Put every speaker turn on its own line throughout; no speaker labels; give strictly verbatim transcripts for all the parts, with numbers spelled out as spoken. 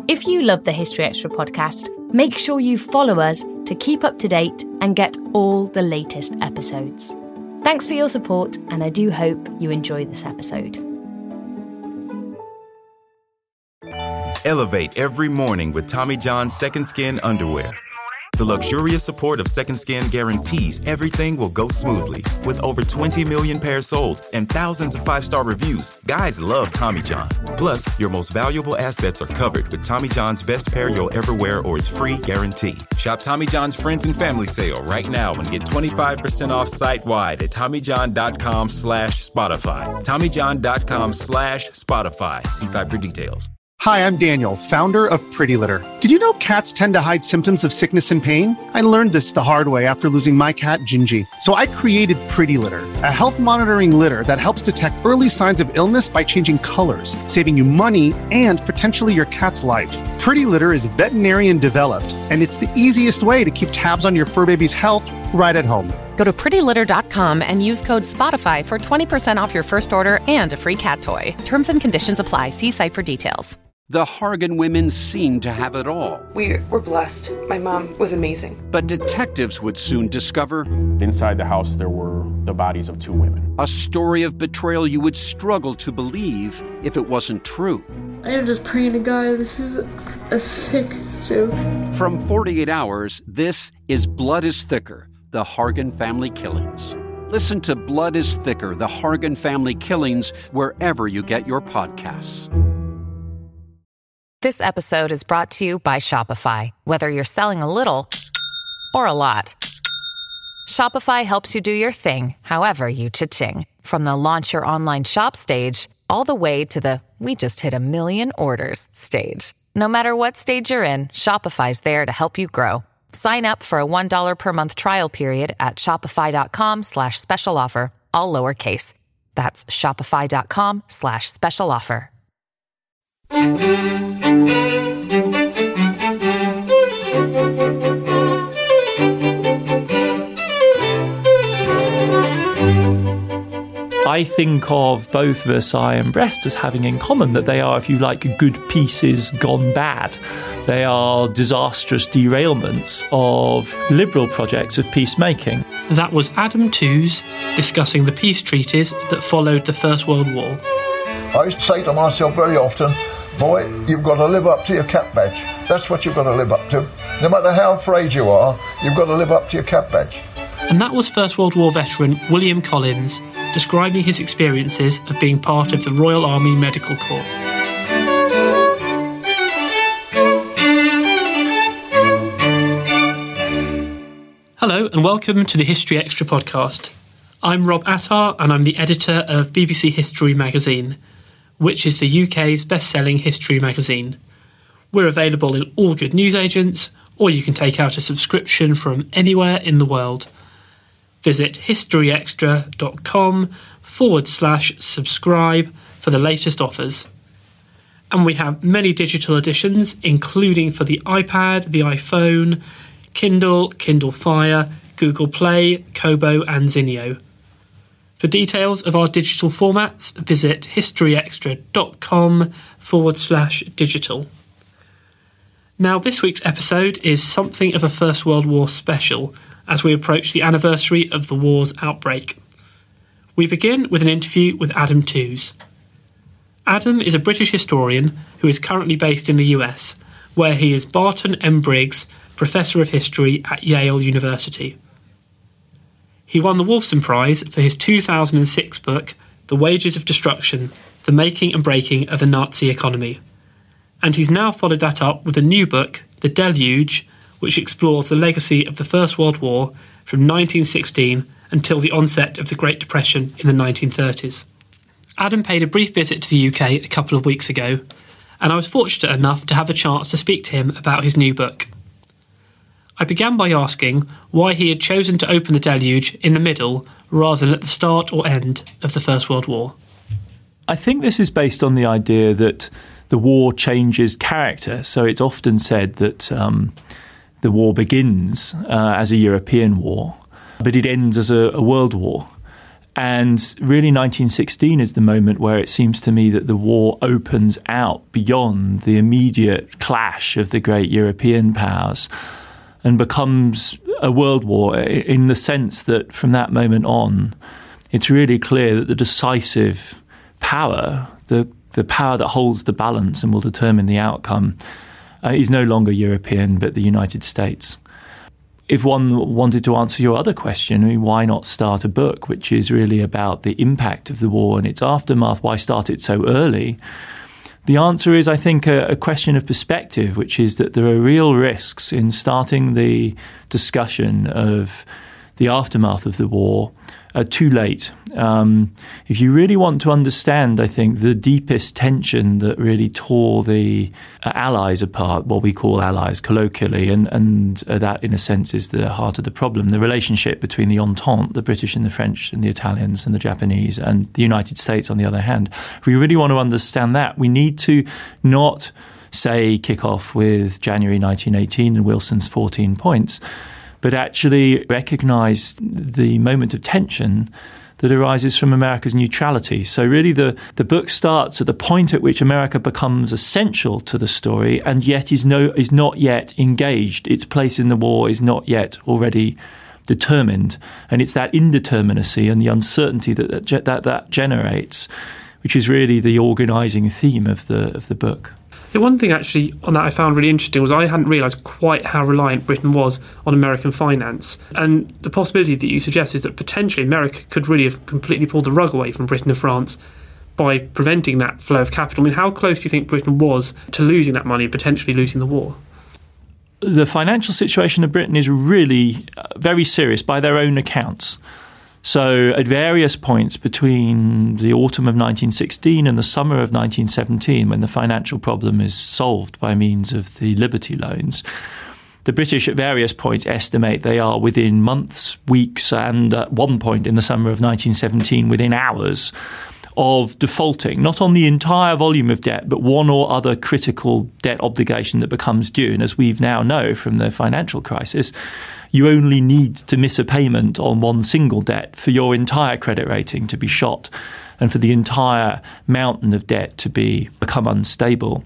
If you love the History Extra podcast, make sure you follow us to keep up to date and get all the latest episodes. Thanks for your support, and I do hope you enjoy this episode.
Elevate every morning with Tommy John's Second Skin underwear. The luxurious support of Second Skin guarantees everything will go smoothly. With over twenty million pairs sold and thousands of five-star reviews, guys love Tommy John. Plus, your most valuable assets are covered with Tommy John's best pair you'll ever wear or its free guarantee. Shop Tommy John's Friends and Family Sale right now and get twenty-five percent off site-wide at TommyJohn.com slash Spotify. TommyJohn.com slash Spotify. See site for details.
Hi, I'm Daniel, founder of Pretty Litter. Did you know cats tend to hide symptoms of sickness and pain? I learned this the hard way after losing my cat, Gingy. So I created Pretty Litter, a health monitoring litter that helps detect early signs of illness by changing colors, saving you money and potentially your cat's life. Pretty Litter is veterinarian developed, and it's the easiest way to keep tabs on your fur baby's health right at home.
Go to pretty litter dot com and use code SPOTIFY for twenty percent off your first order and a free cat toy. Terms and conditions apply. See site for details.
The Hargan women seemed to have it all.
We were blessed. My mom was amazing.
But detectives would soon discover...
inside the house, there were the bodies of two women.
A story of betrayal you would struggle to believe if it wasn't true.
I am just praying to God, this is a sick joke.
From forty-eight hours, this is Blood is Thicker, the Hargan family killings. Listen to Blood is Thicker, the Hargan family killings, wherever you get your podcasts.
This episode is brought to you by Shopify. Whether you're selling a little or a lot, Shopify helps you do your thing, however you cha-ching. From the launch your online shop stage, all the way to the we just hit a million orders stage. No matter what stage you're in, Shopify's there to help you grow. Sign up for a one dollar per month trial period at shopify.com slash special offer, all lowercase. That's shopify.com slash special offer.
I think of both Versailles and Brest as having in common that they are, if you like, good pieces gone bad. They are disastrous derailments of liberal projects of peacemaking.
That was Adam Tooze discussing the peace treaties that followed the First World War.
I used to say to myself very often, boy, you've got to live up to your cap badge. That's what you've got to live up to. No matter how afraid you are, you've got to live up to your cap badge.
And that was First World War veteran William Collins describing his experiences of being part of the Royal Army Medical Corps. Hello and welcome to the History Extra podcast. I'm Rob Attar and I'm the editor of B B C History magazine, which is the U K's best-selling history magazine. We're available in all good newsagents, or you can take out a subscription from anywhere in the world. Visit historyextra.com forward slash subscribe for the latest offers. And we have many digital editions, including for the iPad, the iPhone, Kindle, Kindle Fire, Google Play, Kobo and Zinio. For details of our digital formats, visit historyextra.com forward slash digital. Now, this week's episode is something of a First World War special as we approach the anniversary of the war's outbreak. We begin with an interview with Adam Tooze. Adam is a British historian who is currently based in the U S, where he is Barton M. Briggs Professor of History at Yale University. He won the Wolfson Prize for his two thousand six book, The Wages of Destruction, The Making and Breaking of the Nazi Economy. And he's now followed that up with a new book, The Deluge, which explores the legacy of the First World War from nineteen sixteen until the onset of the Great Depression in the nineteen thirties. Adam paid a brief visit to the U K a couple of weeks ago, and I was fortunate enough to have a chance to speak to him about his new book. I began by asking why he had chosen to open The Deluge in the middle rather than at the start or end of the First World War.
I think this is based on the idea that the war changes character. So it's often said that um, the war begins uh, as a European war, but it ends as a, a world war. And really nineteen sixteen is the moment where it seems to me that the war opens out beyond the immediate clash of the great European powers and becomes a world war in the sense that from that moment on, it's really clear that the decisive power, the, the power that holds the balance and will determine the outcome, uh, is no longer European but the United States. If one wanted to answer your other question, I mean, why not start a book which is really about the impact of the war and its aftermath? Why start it so early? The answer is, I think, a, a question of perspective, which is that there are real risks in starting the discussion of the aftermath of the war uh, too late. Um, if you really want to understand, I think, the deepest tension that really tore the uh, Allies apart, what we call allies colloquially, and, and uh, that, in a sense, is the heart of the problem, the relationship between the Entente, the British and the French and the Italians and the Japanese, and the United States, on the other hand. If we really want to understand that, we need to not, say, kick off with January nineteen eighteen and Wilson's fourteen points, but actually recognise the moment of tension that arises from America's neutrality. So really the, the book starts at the point at which America becomes essential to the story and yet is no is not yet engaged. Its place in the war is not yet already determined. And it's that indeterminacy and the uncertainty that that, that, that generates, which is really the organising theme of the of the book.
Yeah, one thing actually on that I found really interesting was I hadn't realised quite how reliant Britain was on American finance. And the possibility that you suggest is that potentially America could really have completely pulled the rug away from Britain and France by preventing that flow of capital. I mean, how close do you think Britain was to losing that money and potentially losing the war?
The financial situation of Britain is really very serious by their own accounts. So at various points between the autumn of nineteen sixteen and the summer of nineteen seventeen, when the financial problem is solved by means of the Liberty loans, the British at various points estimate they are within months, weeks, and at one point in the summer of nineteen seventeen, within hours of defaulting, not on the entire volume of debt, but one or other critical debt obligation that becomes due. And as we now know from the financial crisis, you only need to miss a payment on one single debt for your entire credit rating to be shot and for the entire mountain of debt to be become unstable.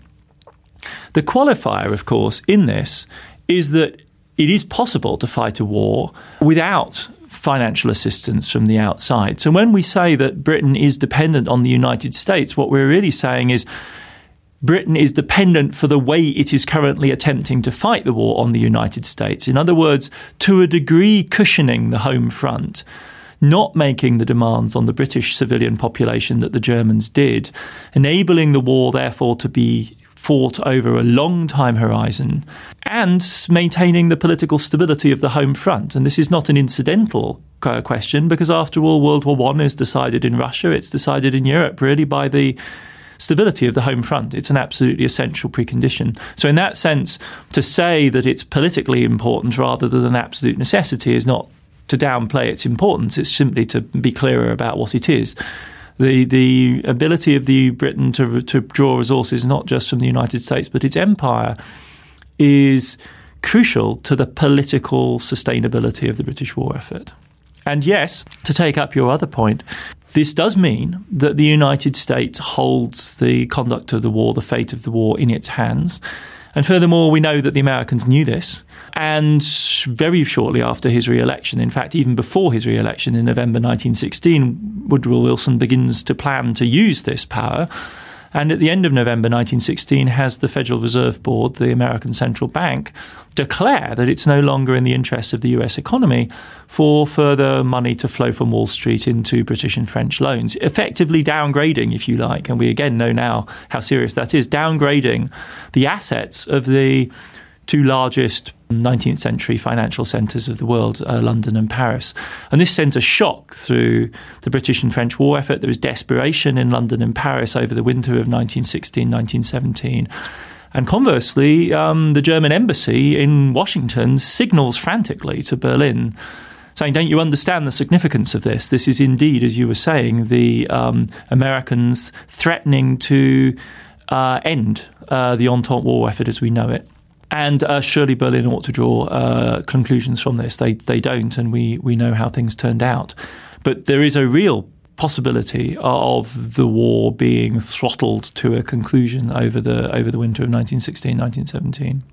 The qualifier, of course, in this is that it is possible to fight a war without financial assistance from the outside. So when we say that Britain is dependent on the United States, what we're really saying is Britain is dependent for the way it is currently attempting to fight the war on the United States. In other words, to a degree cushioning the home front, not making the demands on the British civilian population that the Germans did, enabling the war, therefore, to be fought over a long time horizon, and maintaining the political stability of the home front. And this is not an incidental question, because after all, World War One is decided in Russia, it's decided in Europe really by the stability of the home front. It's an absolutely essential precondition. So in that sense, to say that it's politically important rather than an absolute necessity is not to downplay its importance. It's simply to be clearer about what it is. The the ability of the Britain to to draw resources not just from the United States but its empire is crucial to the political sustainability of the British war effort. And yes, to take up your other point, this does mean that the United States holds the conduct of the war, the fate of the war, in its hands. And furthermore, we know that the Americans knew this. And very shortly after his re-election, in fact, even before his re-election in November nineteen sixteen, Woodrow Wilson begins to plan to use this power. And at the end of November nineteen sixteen, has the Federal Reserve Board, the American Central Bank, declare that it's no longer in the interests of the U S economy for further money to flow from Wall Street into British and French loans, effectively downgrading, if you like, and we again know now how serious that is, downgrading the assets of the two largest nineteenth century financial centres of the world, uh, London and Paris. And this sends a shock through the British and French war effort. There was desperation in London and Paris over the winter of nineteen sixteen, nineteen seventeen. And conversely, um, the German embassy in Washington signals frantically to Berlin, saying, don't you understand the significance of this? This is indeed, as you were saying, the um, Americans threatening to uh, end uh, the Entente war effort as we know it. And uh, surely Berlin ought to draw uh, conclusions from this. They they don't, and we, we know how things turned out. But there is a real possibility of the war being throttled to a conclusion over the over the winter of nineteen sixteen, nineteen seventeen.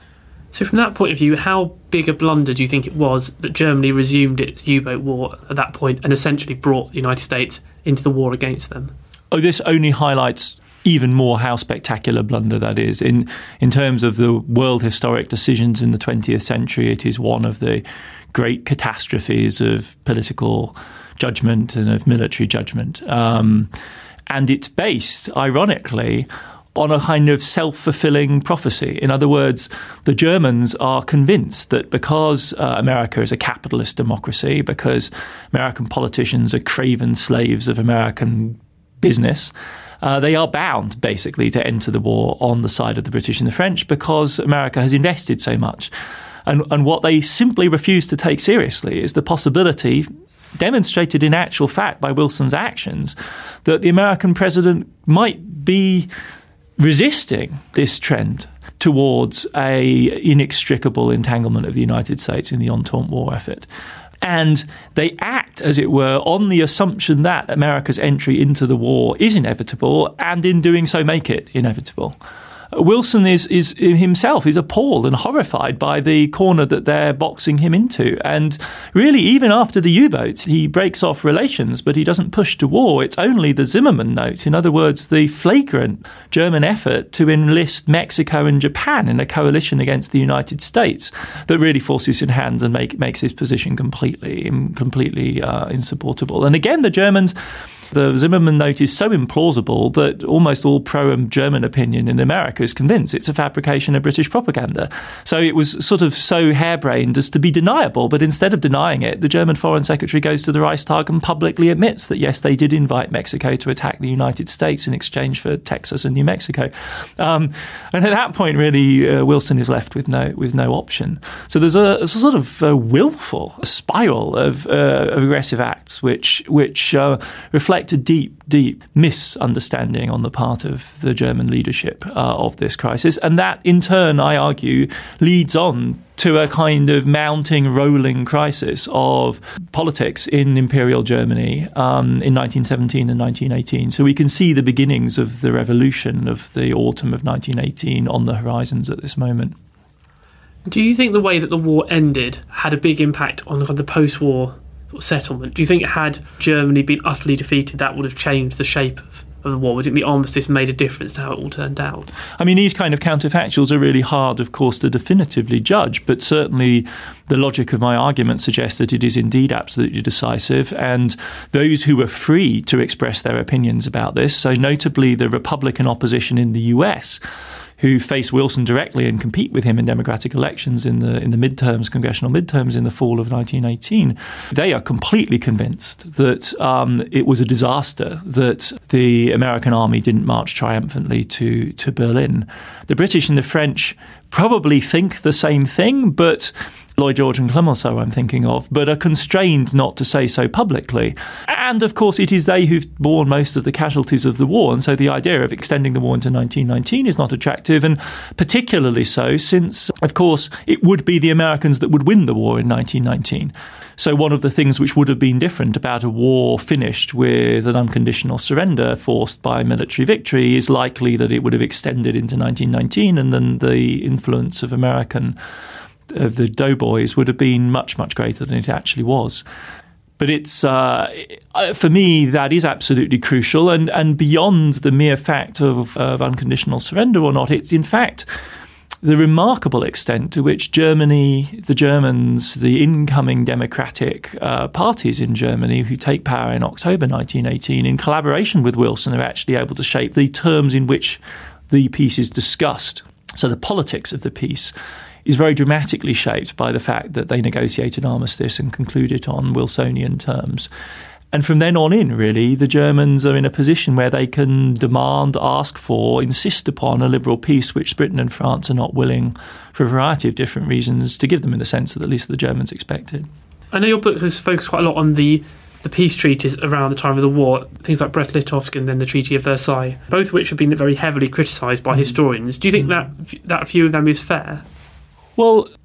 So from that point of view, how big a blunder do you think it was that Germany resumed its U-boat war at that point and essentially brought the United States into the war against them?
Oh, this only highlights even more how spectacular blunder that is. In in terms of the world historic decisions in the twentieth century, it is one of the great catastrophes of political judgment and of military judgment. Um, and it's based, ironically, on a kind of self-fulfilling prophecy. In other words, the Germans are convinced that because uh, America is a capitalist democracy, because American politicians are craven slaves of American business, uh, they are bound, basically, to enter the war on the side of the British and the French because America has invested so much. And, and what they simply refuse to take seriously is the possibility, demonstrated in actual fact by Wilson's actions, that the American president might be resisting this trend towards a inextricable entanglement of the United States in the Entente war effort. And they act, as it were, on the assumption that America's entry into the war is inevitable, and in doing so make it inevitable. Wilson is, is himself is appalled and horrified by the corner that they're boxing him into. And really, even after the U-boats, he breaks off relations, but he doesn't push to war. It's only the Zimmermann Note, in other words, the flagrant German effort to enlist Mexico and Japan in a coalition against the United States, that really forces his hands and make, makes his position completely, completely uh, insupportable. And again, the Germans... The Zimmermann Note is so implausible that almost all pro-German opinion in America is convinced it's a fabrication of British propaganda. So it was sort of so harebrained as to be deniable, but instead of denying it, the German Foreign Secretary goes to the Reichstag and publicly admits that, yes, they did invite Mexico to attack the United States in exchange for Texas and New Mexico. Um, and at that point, really, uh, Wilson is left with no with no option. So there's a, a sort of a willful spiral of, uh, of aggressive acts which, which uh, reflect a deep, deep misunderstanding on the part of the German leadership uh, of this crisis. And that, in turn, I argue, leads on to a kind of mounting, rolling crisis of politics in Imperial Germany um, in nineteen seventeen and nineteen eighteen. So we can see the beginnings of the revolution of the autumn of nineteen eighteen on the horizons at this moment.
Do you think the way that the war ended had a big impact on the post-war settlement? Do you think had Germany been utterly defeated, that would have changed the shape of, of the war? Do you think the armistice made a difference to how it all turned out?
I mean, these kind of counterfactuals are really hard, of course, to definitively judge, but certainly the logic of my argument suggests that it is indeed absolutely decisive, and those who were free to express their opinions about this, so notably the Republican opposition in the U S, who face Wilson directly and compete with him in democratic elections in the in the midterms, congressional midterms in the fall of nineteen eighteen, they are completely convinced that um, it was a disaster that the American army didn't march triumphantly to, to Berlin. The British and the French probably think the same thing, but Lloyd George and Clemenceau I'm thinking of, but are constrained not to say so publicly. And, of course, it is they who've borne most of the casualties of the war, and so the idea of extending the war into nineteen nineteen is not attractive, and particularly so since, of course, it would be the Americans that would win the war in nineteen nineteen. So one of the things which would have been different about a war finished with an unconditional surrender forced by military victory is likely that it would have extended into nineteen nineteen, and then the influence of American of the doughboys would have been much, much greater than it actually was. But it's uh, for me, that is absolutely crucial. And, and beyond the mere fact of, of unconditional surrender or not, it's in fact the remarkable extent to which Germany, the Germans, the incoming democratic uh, parties in Germany who take power in October nineteen eighteen, in collaboration with Wilson, are actually able to shape the terms in which the peace is discussed. So the politics of the peace is very dramatically shaped by the fact that they negotiated armistice and concluded on Wilsonian terms. And from then on in, really, the Germans are in a position where they can demand, ask for, insist upon a liberal peace, which Britain and France are not willing, for a variety of different reasons, to give them in the sense that at least the Germans expected.
I know your book has focused quite a lot on the the peace treaties around the time of the war, things like Brest-Litovsk and then the Treaty of Versailles, both of which have been very heavily criticised by mm. historians. Do you think mm. that that view of them is fair?
Well,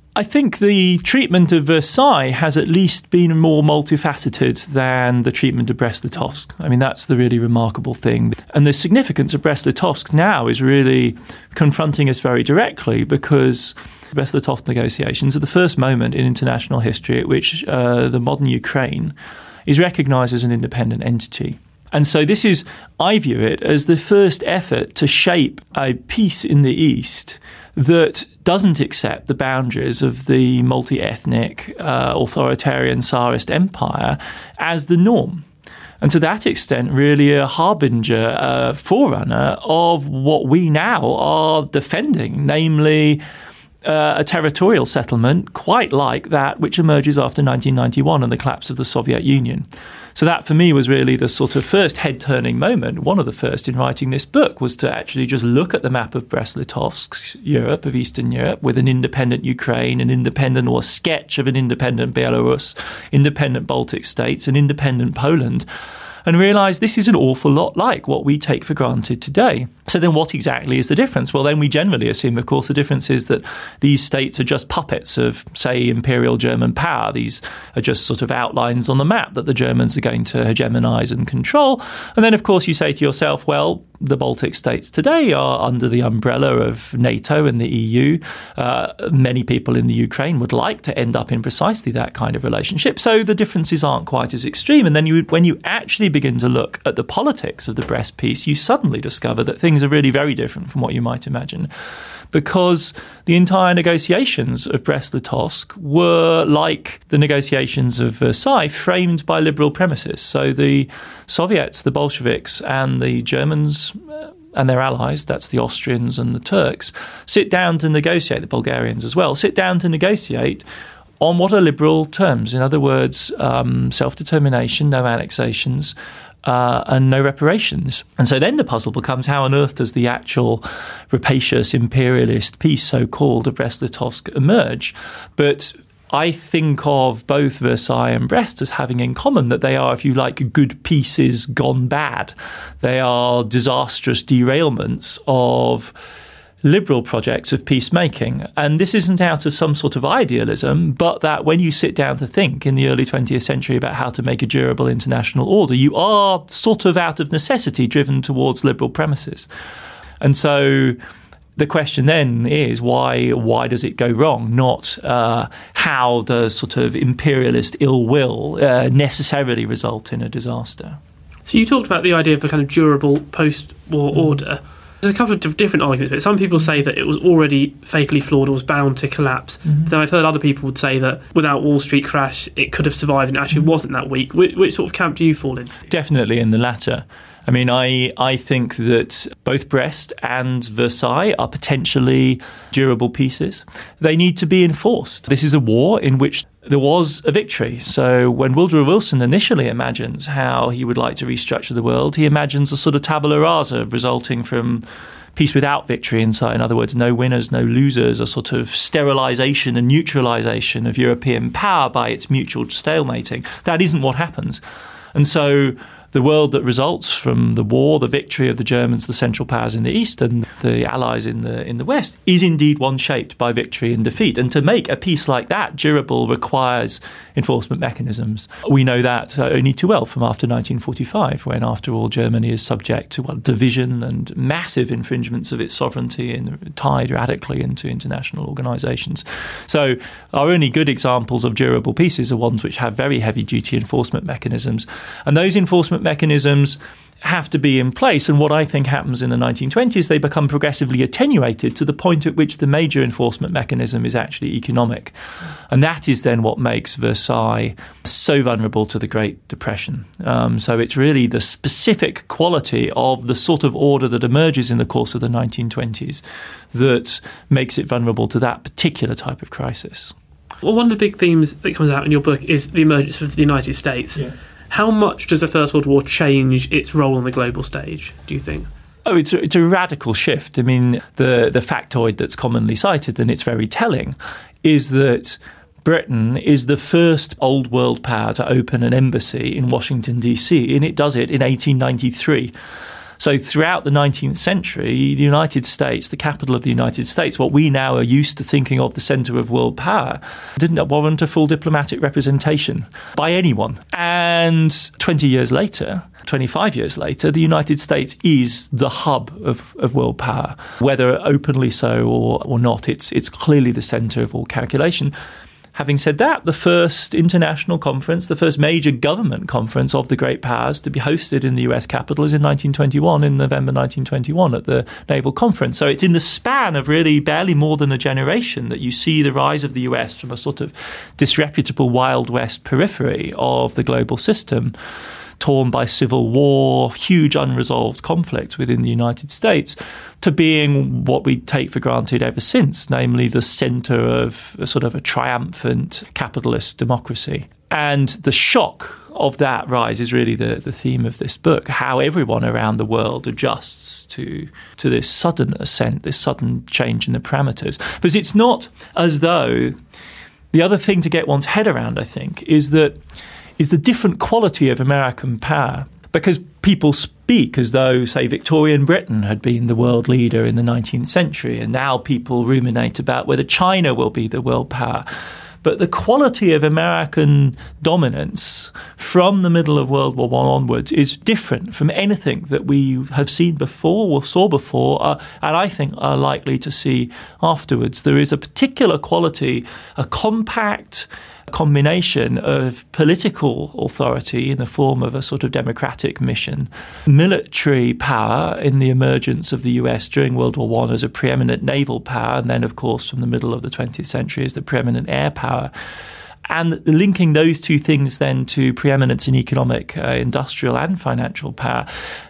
I think the treatment of Versailles has at least been more multifaceted than the treatment of Brest-Litovsk. I mean, that's the really remarkable thing. And the significance of Brest-Litovsk now is really confronting us very directly, because Brest-Litovsk negotiations are the first moment in international history at which uh, the modern Ukraine is recognised as an independent entity. And so this is, I view it as the first effort to shape a peace in the East that doesn't accept the boundaries of the multi-ethnic, uh, authoritarian Tsarist empire as the norm. And to that extent, really a harbinger, a forerunner of what we now are defending, namely uh, a territorial settlement quite like that which emerges after nineteen ninety-one and the collapse of the Soviet Union. So that, for me, was really the sort of first head-turning moment, one of the first in writing this book, was to actually just look at the map of Brest-Litovsk's Europe, of Eastern Europe, with an independent Ukraine, an independent or a sketch of an independent Belarus, independent Baltic states, an independent Poland, and realise this is an awful lot like what we take for granted today. So then what exactly is the difference? Well, then we generally assume, of course, the difference is that these states are just puppets of, say, imperial German power. These are just sort of outlines on the map that the Germans are going to hegemonise and control. And then, of course, you say to yourself, well, the Baltic states today are under the umbrella of NATO and the E U. Uh, many people in the Ukraine would like to end up in precisely that kind of relationship. So the differences aren't quite as extreme. And then you, when you actually begin to look at the politics of the Brest peace, you suddenly discover that things are really very different from what you might imagine, because the entire negotiations of Brest-Litovsk were like the negotiations of Versailles, framed by liberal premises. So the Soviets, the Bolsheviks, and the Germans uh, and their allies, that's the Austrians and the Turks, sit down to negotiate, the Bulgarians as well, sit down to negotiate on what are liberal terms. In other words, um, self-determination, no annexations, uh, and no reparations. And so then the puzzle becomes, how on earth does the actual rapacious imperialist peace, so-called, of Brest-Litovsk emerge? But I think of both Versailles and Brest as having in common that they are, if you like, good pieces gone bad. They are disastrous derailments of liberal projects of peacemaking. And this isn't out of some sort of idealism, but that when you sit down to think in the early twentieth century about how to make a durable international order, you are sort of out of necessity driven towards liberal premises. And so the question then is, why why does it go wrong? Not uh, how does sort of imperialist ill will uh, necessarily result in a disaster?
So you talked about the idea of a kind of durable post-war mm. order. There's a couple of different arguments, but some people say that it was already fatally flawed or was bound to collapse. Mm-hmm. Then I've heard other people would say that without Wall Street crash, it could have survived and actually wasn't that weak. Which, which sort of camp do you fall in?
Definitely in the latter. I mean, I, I think that both Brest and Versailles are potentially durable pieces. They need to be enforced. This is a war in which there was a victory. So when Woodrow Wilson initially imagines how he would like to restructure the world, he imagines a sort of tabula rasa resulting from peace without victory inside. In other words, no winners, no losers, a sort of sterilisation and neutralisation of European power by its mutual stalemating. That isn't what happens. And so the world that results from the war, the victory of the Germans, the Central Powers in the East and the Allies in the in the West, is indeed one shaped by victory and defeat. And to make a peace like that durable requires enforcement mechanisms. We know that only too well from after nineteen forty-five, when, after all, Germany is subject to well, division and massive infringements of its sovereignty and tied radically into international organisations. So our only good examples of durable peaces are ones which have very heavy-duty enforcement mechanisms. And those enforcement mechanisms have to be in place. And what I think happens in the nineteen twenties, they become progressively attenuated to the point at which the major enforcement mechanism is actually economic. And that is then what makes Versailles so vulnerable to the Great Depression. Um, so it's really the specific quality of the sort of order that emerges in the course of the nineteen twenties that makes it vulnerable to that particular type of crisis.
Well, one of the big themes that comes out in your book is the emergence of the United States. Yeah. How much does the First World War change its role on the global stage, do you think?
Oh, it's a, it's a radical shift. I mean, the, the factoid that's commonly cited, and it's very telling, is that Britain is the first old world power to open an embassy in Washington, D C, and it does it in eighteen ninety-three. So throughout the nineteenth century, the United States, the capital of the United States, what we now are used to thinking of the centre of world power, didn't warrant a full diplomatic representation by anyone. And twenty years later, twenty-five years later, the United States is the hub of, of world power. Whether openly so or, or not, it's, it's clearly the centre of all calculation. Having said that, the first international conference, the first major government conference of the great powers to be hosted in the U S Capitol is in nineteen twenty-one, in November nineteen twenty-one at the Naval Conference. So it's in the span of really barely more than a generation that you see the rise of the U S from a sort of disreputable Wild West periphery of the global system, torn by civil war, huge unresolved conflicts within the United States, to being what we take for granted ever since, namely the centre of a sort of a triumphant capitalist democracy. And the shock of that rise is really the, the theme of this book, how everyone around the world adjusts to, to this sudden ascent, this sudden change in the parameters. Because it's not as though... The other thing to get one's head around, I think, is that is the different quality of American power, because people speak as though, say, Victorian Britain had been the world leader in the nineteenth century, and now people ruminate about whether China will be the world power. But the quality of American dominance from the middle of World War One onwards is different from anything that we have seen before or saw before, uh, and I think are likely to see afterwards. There is a particular quality, a compact combination of political authority in the form of a sort of democratic mission, military power in the emergence of the U S during World War One as a preeminent naval power, and then, of course, from the middle of the twentieth century as the preeminent air power. And linking those two things then to preeminence in economic, uh, industrial and financial power,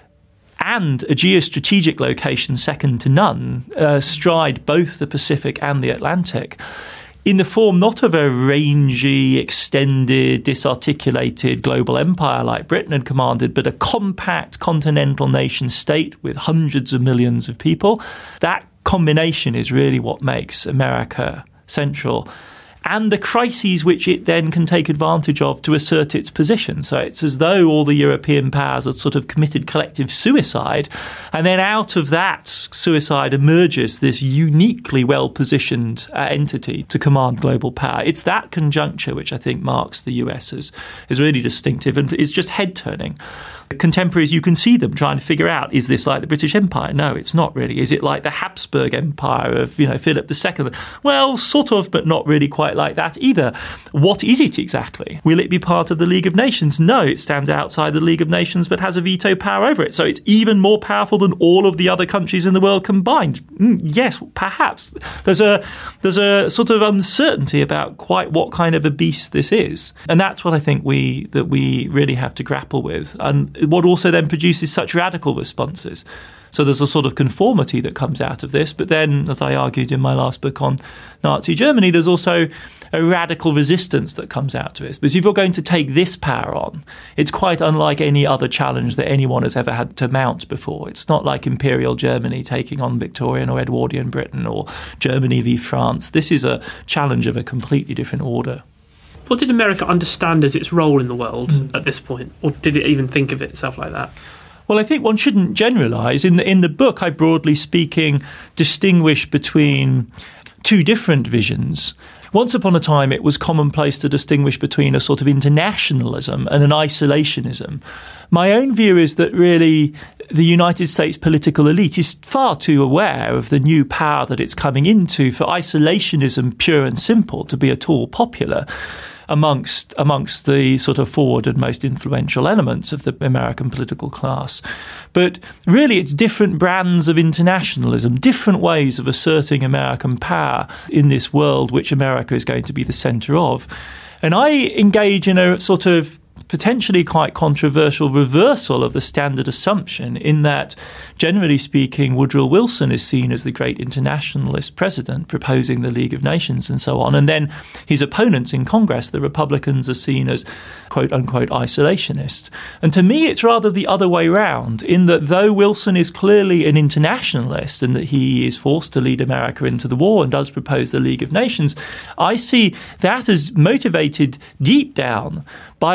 and a geostrategic location second to none, uh, stride both the Pacific and the Atlantic, in the form not of a rangy, extended, disarticulated global empire like Britain had commanded, but a compact continental nation state with hundreds of millions of people. That combination is really what makes America central. And the crises which it then can take advantage of to assert its position. So it's as though all the European powers had sort of committed collective suicide, and then out of that suicide emerges this uniquely well-positioned uh, entity to command global power. It's that conjuncture which I think marks the U S as, as really distinctive and is just head-turning. Contemporaries, you can see them trying to figure out, is this like the British Empire? No, it's not really. Is it like the Habsburg Empire of, you know, Philip the Second? Well, sort of, but not really quite like that either. What is it exactly? Will it be part of the League of Nations? No, it stands outside the League of Nations but has a veto power over it. So it's even more powerful than all of the other countries in the world combined. Mm, yes, perhaps. There's a there's a sort of uncertainty about quite what kind of a beast this is. And that's what I think we that we really have to grapple with. And what also then produces such radical responses. So there's a sort of conformity that comes out of this. But then, as I argued in my last book on Nazi Germany, there's also a radical resistance that comes out of it. Because if you're going to take this power on, it's quite unlike any other challenge that anyone has ever had to mount before. It's not like Imperial Germany taking on Victorian or Edwardian Britain or Germany v France. This is a challenge of a completely different order.
What did America understand as its role in the world mm. at this point? Or did it even think of itself like that?
Well, I think one shouldn't generalise. In the, in the book, I broadly speaking distinguish between two different visions. Once upon a time, it was commonplace to distinguish between a sort of internationalism and an isolationism. My own view is that really the United States political elite is far too aware of the new power that it's coming into for isolationism, pure and simple, to be at all popular amongst amongst the sort of forward and most influential elements of the American political class. But really it's different brands of internationalism, different ways of asserting American power in this world which America is going to be the centre of. And I engage in a sort of potentially quite controversial reversal of the standard assumption, in that, generally speaking, Woodrow Wilson is seen as the great internationalist president proposing the League of Nations and so on. And then his opponents in Congress, the Republicans, are seen as quote-unquote isolationists. And to me, it's rather the other way round, in that though Wilson is clearly an internationalist and that he is forced to lead America into the war and does propose the League of Nations, I see that as motivated deep down by a desire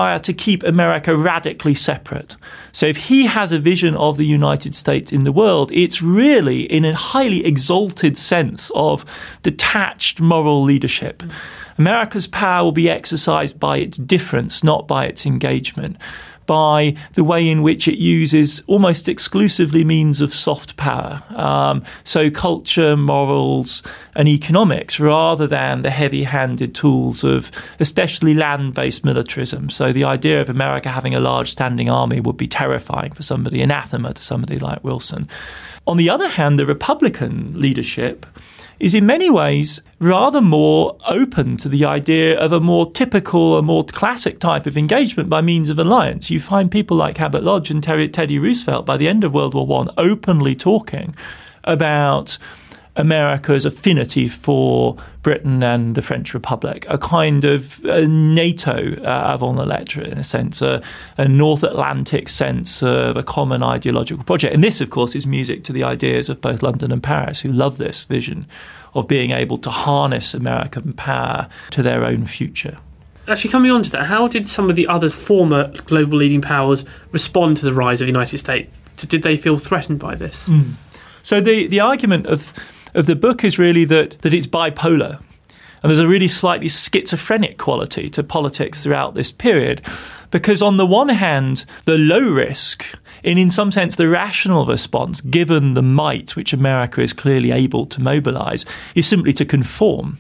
desire to keep America radically separate. So if he has a vision of the United States in the world, it's really in a highly exalted sense of detached moral leadership. America's power will be exercised by its difference, not by its engagement, by the way in which it uses almost exclusively means of soft power. Um, so culture, morals, and economics, rather than the heavy-handed tools of especially land-based militarism. So the idea of America having a large standing army would be terrifying for somebody, anathema to somebody like Wilson. On the other hand, the Republican leadership is in many ways rather more open to the idea of a more typical, a more classic type of engagement by means of alliance. You find people like Cabot Lodge and Terry, Teddy Roosevelt by the end of World War One openly talking about America's affinity for Britain and the French Republic, a kind of a NATO uh, avant la lettre, in a sense, a, a North Atlantic sense of a common ideological project. And this, of course, is music to the ideas of both London and Paris, who love this vision of being able to harness American power to their own future.
Actually, coming on to that, how did some of the other former global leading powers respond to the rise of the United States? Did they feel threatened by this?
Mm. So the, the argument of of the book is really that, that it's bipolar. And there's a really slightly schizophrenic quality to politics throughout this period. Because on the one hand, the low risk, and in some sense the rational response, given the might which America is clearly able to mobilize, is simply to conform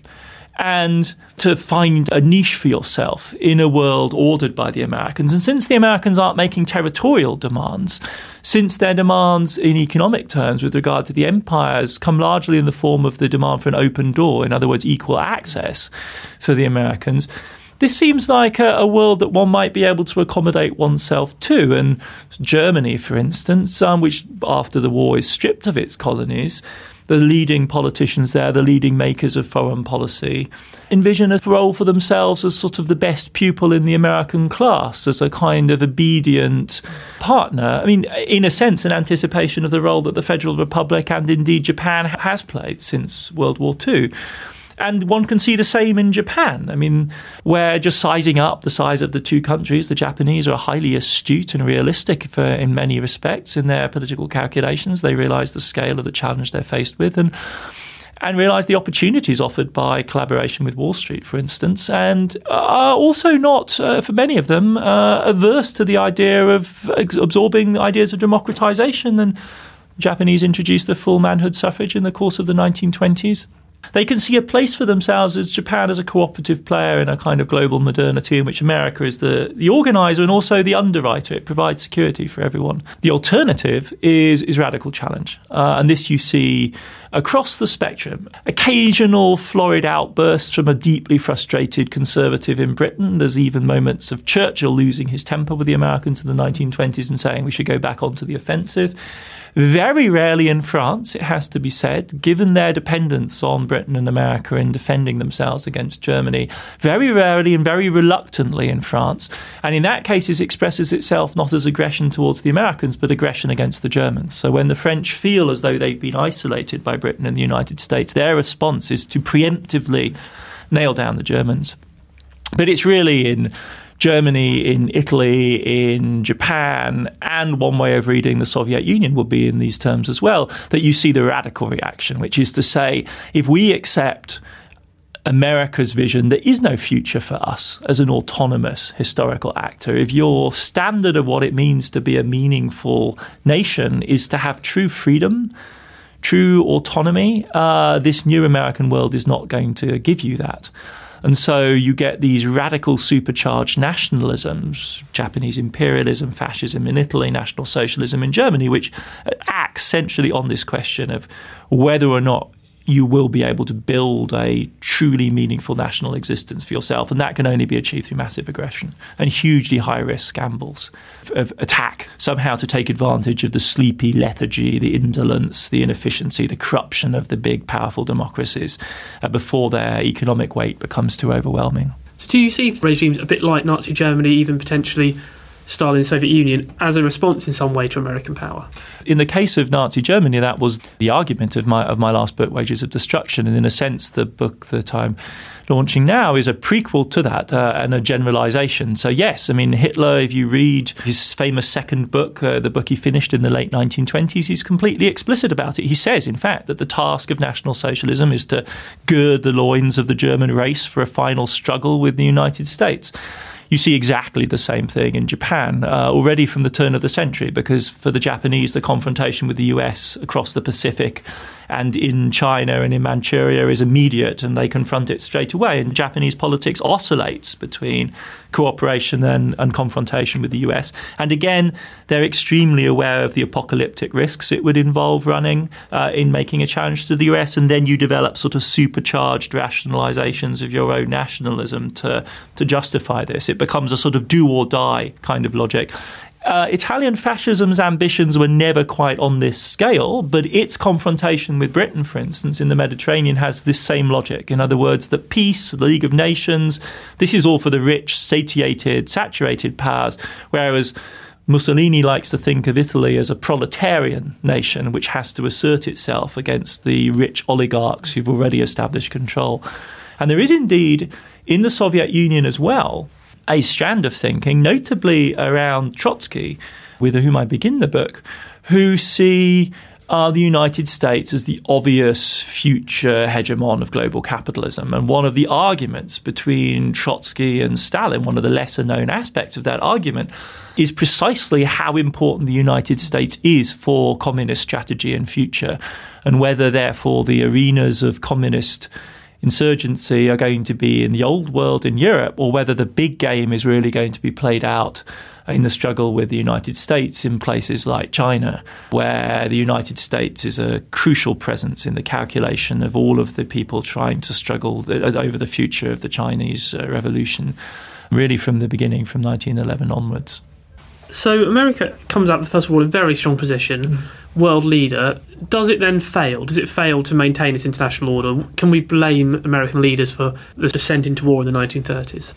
and to find a niche for yourself in a world ordered by the Americans. And since the Americans aren't making territorial demands, since their demands in economic terms with regard to the empires come largely in the form of the demand for an open door, in other words, equal access for the Americans, this seems like a, a world that one might be able to accommodate oneself to. And Germany, for instance, um, which after the war is stripped of its colonies, the leading politicians there, the leading makers of foreign policy, envision a role for themselves as sort of the best pupil in the American class, as a kind of obedient partner. I mean, in a sense, an anticipation of the role that the Federal Republic and indeed Japan has played since World War Two. And one can see the same in Japan. I mean, where just sizing up the size of the two countries, the Japanese are highly astute and realistic for, in many respects in their political calculations. They realise the scale of the challenge they're faced with and and realise the opportunities offered by collaboration with Wall Street, for instance, and are also not, uh, for many of them, uh, averse to the idea of absorbing ideas of democratisation. And Japanese introduced the full manhood suffrage in the course of the nineteen twenties. They can see a place for themselves as Japan as a cooperative player in a kind of global modernity in which America is the, the organizer and also the underwriter. It provides security for everyone. The alternative is, is radical challenge. Uh, and this you see across the spectrum. Occasional florid outbursts from a deeply frustrated conservative in Britain. There's even moments of Churchill losing his temper with the Americans in the nineteen twenties and saying we should go back onto the offensive. Very rarely in France, it has to be said, given their dependence on Britain and America in defending themselves against Germany. Very rarely and very reluctantly in France. And in that case, it expresses itself not as aggression towards the Americans, but aggression against the Germans. So when the French feel as though they've been isolated by Britain and the United States, their response is to preemptively nail down the Germans. But it's really in Germany, in Italy, in Japan, and one way of reading the Soviet Union would be in these terms as well, that you see the radical reaction, which is to say, if we accept America's vision, there is no future for us as an autonomous historical actor. If your standard of what it means to be a meaningful nation is to have true freedom, true autonomy, uh, this new American world is not going to give you that. And so you get these radical supercharged nationalisms, Japanese imperialism, fascism in Italy, National Socialism in Germany, which acts centrally on this question of whether or not you will be able to build a truly meaningful national existence for yourself. And that can only be achieved through massive aggression and hugely high-risk gambles of attack, somehow to take advantage of the sleepy lethargy, the indolence, the inefficiency, the corruption of the big, powerful democracies uh, before their economic weight becomes too overwhelming.
So do you see regimes a bit like Nazi Germany even potentially Stalin, Soviet Union, as a response in some way to American power.
In the case of Nazi Germany, that was the argument of my of my last book, Wages of Destruction. And in a sense, the book that I'm launching now is a prequel to that uh, and a generalization. So yes, I mean, Hitler, if you read his famous second book, uh, the book he finished in the late nineteen twenties, he's completely explicit about it. He says, in fact, that the task of National Socialism is to gird the loins of the German race for a final struggle with the United States. You see exactly the same thing in Japan uh, already from the turn of the century, because for the Japanese, the confrontation with the U S across the Pacific and in China and in Manchuria is immediate, and they confront it straight away. And Japanese politics oscillates between cooperation and, and confrontation with the U S. And again, they're extremely aware of the apocalyptic risks it would involve running uh, in making a challenge to the U S. And then you develop sort of supercharged rationalizations of your own nationalism to, to justify this. It becomes a sort of do or die kind of logic. Uh, Italian fascism's ambitions were never quite on this scale, but its confrontation with Britain, for instance, in the Mediterranean has this same logic. In other words, that peace, the League of Nations, this is all for the rich, satiated, saturated powers, whereas Mussolini likes to think of Italy as a proletarian nation which has to assert itself against the rich oligarchs who've already established control. And there is indeed, in the Soviet Union as well, a strand of thinking, notably around Trotsky, with whom I begin the book, who see uh, the United States as the obvious future hegemon of global capitalism. And one of the arguments between Trotsky and Stalin, one of the lesser-known aspects of that argument, is precisely how important the United States is for communist strategy and future, and whether, therefore, the arenas of communist insurgency are going to be in the old world in Europe, or whether the big game is really going to be played out in the struggle with the United States in places like China, where the United States is a crucial presence in the calculation of all of the people trying to struggle over the future of the Chinese revolution, really from the beginning, from nineteen eleven onwards.
So America comes out of the First World War in a very strong position, mm. world leader. Does it then fail? Does it fail to maintain its international order? Can we blame American leaders for the descent into war in the nineteen thirties?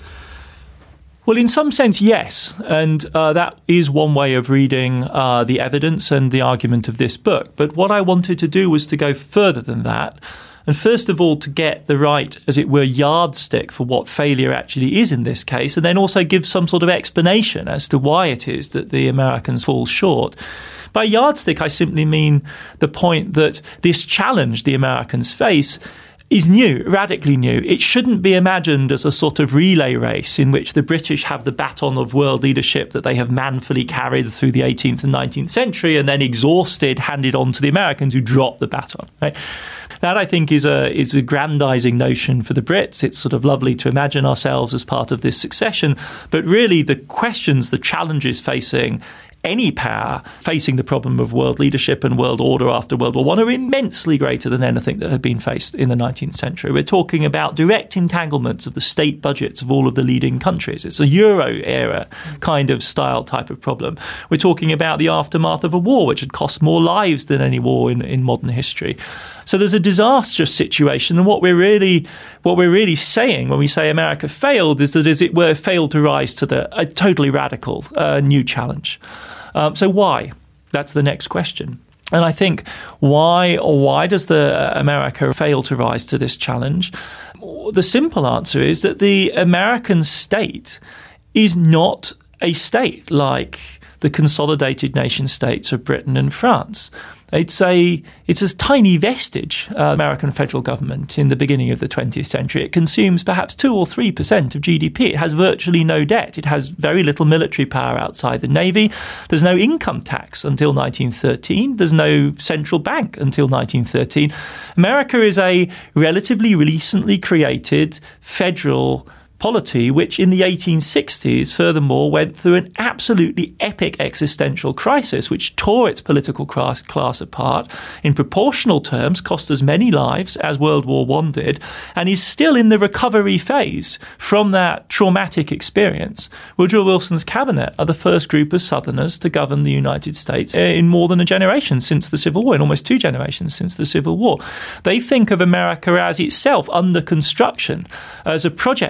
Well, in some sense, yes. And uh, that is one way of reading uh, the evidence and the argument of this book. But what I wanted to do was to go further than that. And first of all, to get the right, as it were, yardstick for what failure actually is in this case, and then also give some sort of explanation as to why it is that the Americans fall short. By yardstick, I simply mean the point that this challenge the Americans face is new, radically new. It shouldn't be imagined as a sort of relay race in which the British have the baton of world leadership that they have manfully carried through the eighteenth and nineteenth century and then exhausted handed on to the Americans who drop the baton. Right? That, I think, is a is a grandizing notion for the Brits. It's sort of lovely to imagine ourselves as part of this succession. But really, the questions, the challenges facing any power facing the problem of world leadership and world order after World War One are immensely greater than anything that had been faced in the nineteenth century. We're talking about direct entanglements of the state budgets of all of the leading countries. It's a Euro-era kind of style type of problem. We're talking about the aftermath of a war which had cost more lives than any war in, in modern history. So there's a disastrous situation, and what we're really what we're really saying when we say America failed is that, as it were, failed to rise to the a totally radical uh, new challenge. Um, so why? That's the next question. And I think why or why does the America fail to rise to this challenge? The simple answer is that the American state is not a state like the consolidated nation states of Britain and France. It's a it's a tiny vestige, uh, American federal government in the beginning of the twentieth century. It consumes perhaps two or three percent of G D P. It has virtually no debt. It has very little military power outside the Navy. There's no income tax until nineteen thirteen. There's no central bank until nineteen thirteen. America is a relatively recently created federal polity, which in the eighteen sixties, furthermore, went through an absolutely epic existential crisis, which tore its political class, class apart, in proportional terms, cost as many lives as World War One did, and is still in the recovery phase from that traumatic experience. Woodrow Wilson's cabinet are the first group of Southerners to govern the United States in more than a generation since the Civil War, in almost two generations since the Civil War. They think of America as itself under construction, as a project, if you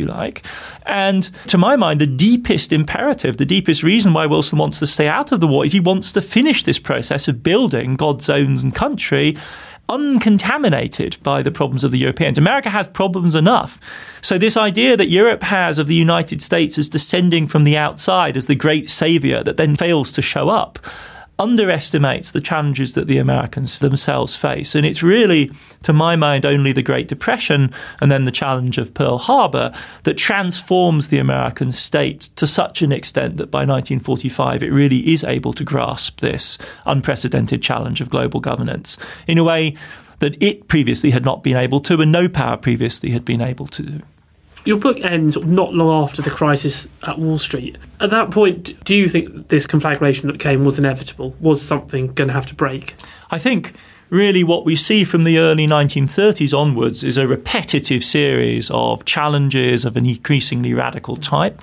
like. And to my mind, the deepest imperative, the deepest reason why Wilson wants to stay out of the war is he wants to finish this process of building God's own country uncontaminated by the problems of the Europeans. America has problems enough. So this idea that Europe has of the United States as descending from the outside as the great savior that then fails to show up underestimates the challenges that the Americans themselves face. And it's really, to my mind, only the Great Depression and then the challenge of Pearl Harbor that transforms the American state to such an extent that by nineteen forty-five it really is able to grasp this unprecedented challenge of global governance in a way that it previously had not been able to and no power previously had been able to do.
Your book ends not long after the crisis at Wall Street. At that point, do you think this conflagration that came was inevitable? Was something going to have to break?
I think really what we see from the early nineteen thirties onwards is a repetitive series of challenges of an increasingly radical type.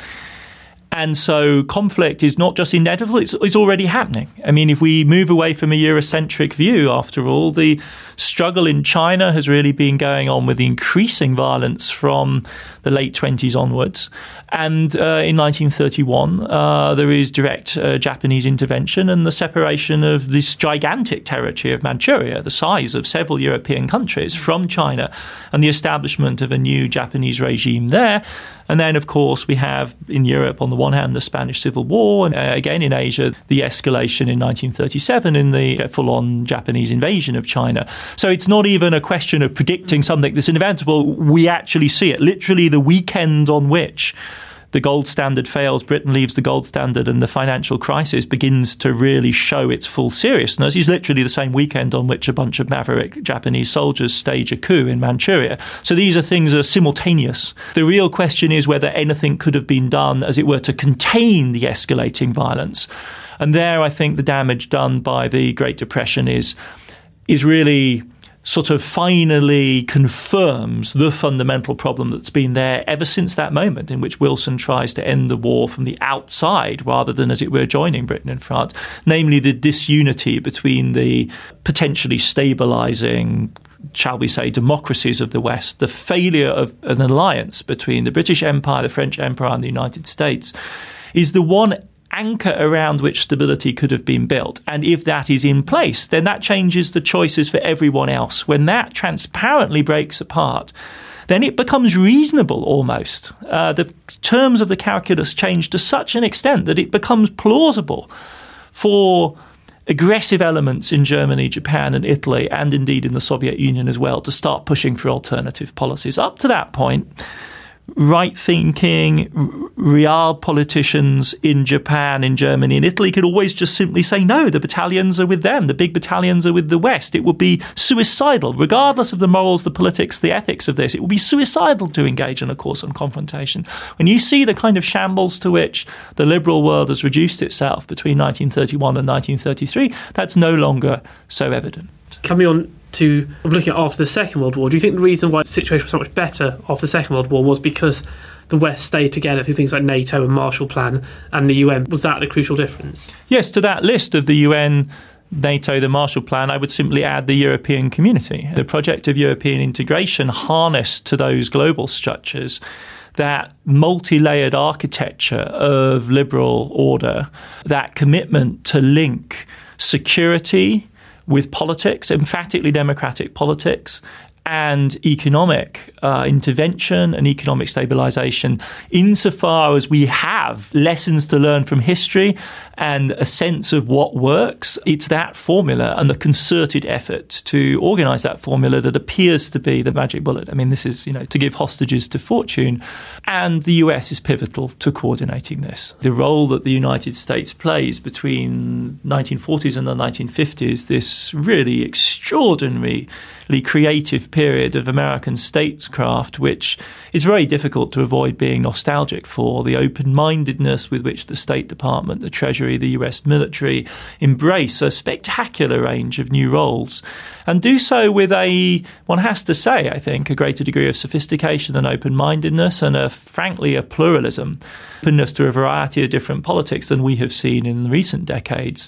And so conflict is not just inevitable, it's, it's already happening. I mean, if we move away from a Eurocentric view, after all, the struggle in China has really been going on with the increasing violence from the late twenties onwards. And uh, in nineteen thirty-one, uh, there is direct uh, Japanese intervention and the separation of this gigantic territory of Manchuria, the size of several European countries, from China, and the establishment of a new Japanese regime there. And then, of course, we have in Europe, on the one hand, the Spanish Civil War, and uh, again in Asia, the escalation in nineteen thirty-seven in the full-on Japanese invasion of China. So it's not even a question of predicting something that's inevitable. We actually see it. Literally the weekend on which the gold standard fails, Britain leaves the gold standard, and the financial crisis begins to really show its full seriousness is literally the same weekend on which a bunch of maverick Japanese soldiers stage a coup in Manchuria. So these are things that are simultaneous. The real question is whether anything could have been done, as it were, to contain the escalating violence. And there, I think the damage done by the Great Depression is is really sort of finally confirms the fundamental problem that's been there ever since that moment in which Wilson tries to end the war from the outside rather than, as it were, joining Britain and France, namely the disunity between the potentially stabilising, shall we say, democracies of the West, the failure of an alliance between the British Empire, the French Empire and the United States is the one anchor around which stability could have been built. And if that is in place, then that changes the choices for everyone else. When that transparently breaks apart, then it becomes reasonable almost. Uh, the terms of the calculus change to such an extent that it becomes plausible for aggressive elements in Germany, Japan and Italy, and indeed in the Soviet Union as well, to start pushing for alternative policies. Up to that point, right-thinking, real politicians in Japan, in Germany, in Italy could always just simply say, no, the battalions are with them, the big battalions are with the West. It would be suicidal, regardless of the morals, the politics, the ethics of this. It would be suicidal to engage in a course on confrontation. When you see the kind of shambles to which the liberal world has reduced itself between nineteen thirty-one and nineteen thirty-three, that's no longer so evident.
Coming on to looking at after the Second World War, do you think the reason why the situation was so much better after the Second World War was because the West stayed together through things like NATO and Marshall Plan and the U N? Was that the crucial difference?
Yes, to that list of the U N, NATO, the Marshall Plan, I would simply add the European community. The project of European integration harnessed to those global structures that multi-layered architecture of liberal order, that commitment to link security with politics, emphatically democratic politics, and economic uh, intervention and economic stabilisation, insofar as we have lessons to learn from history and a sense of what works. It's that formula and the concerted effort to organise that formula that appears to be the magic bullet. I mean, this is, you know, to give hostages to fortune. And the U S is pivotal to coordinating this. The role that the United States plays between nineteen forties and the nineteen fifties, this really extraordinary creative period of American statecraft, which is very difficult to avoid being nostalgic for. The open-mindedness with which the State Department, the Treasury, the U S military embrace a spectacular range of new roles. and do so with a, one has to say, I think, a greater degree of sophistication and open-mindedness and, a, frankly, a pluralism, openness to a variety of different politics than we have seen in recent decades,